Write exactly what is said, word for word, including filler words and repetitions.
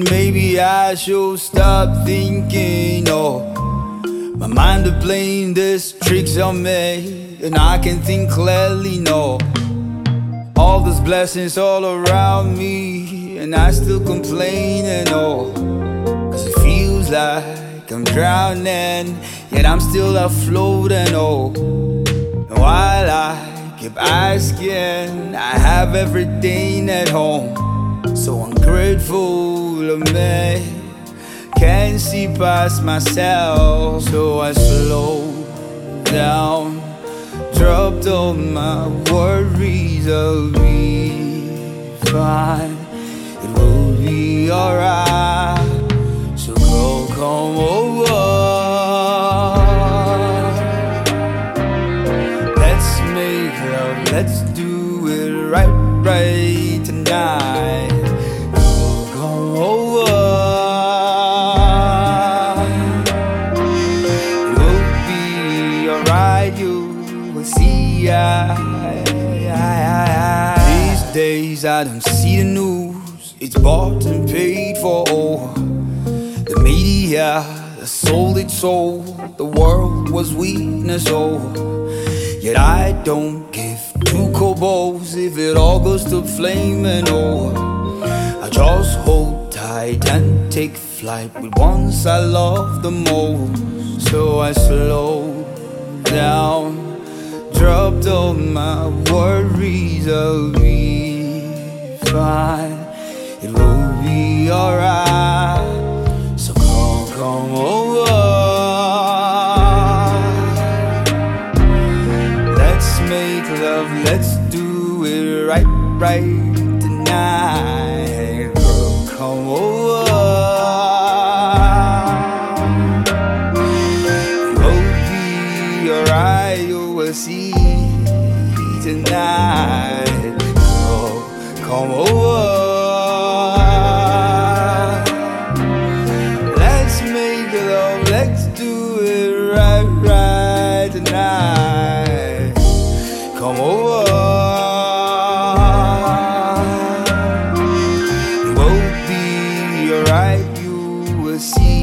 maybe I should stop thinking. Oh, my mind is playing this tricks on me, and I can think clearly. No, all those blessings all around me, and I still complaining. Oh, cause it feels like I'm drowning, yet I'm still afloating. Oh, and while I keep asking, I have everything at home. So ungrateful of me, can't see past myself. So I slow down, dropped all my worries. I'll be fine, it will be alright. So go, come over, let's make love, let's do it right, right tonight. Go, come over, it will be alright, you will see. I, I, I, I. These days I don't see the news, it's bought and paid for. Oh, the media, the sold its soul, the world was weakness. Oh, yet I don't give two kobolds if it all goes to flaming. Oh, I just hold tight and take flight with ones I love the most. So I slow down, dropped all my worries. I'll be fine, it will be alright. So come, come over, let's make love, let's do it right, right tonight. Girl, come over, it will be alright, you will see tonight. Girl, come over, let's make love, let's do it right, right tonight. Come over, it will be alright, you will see.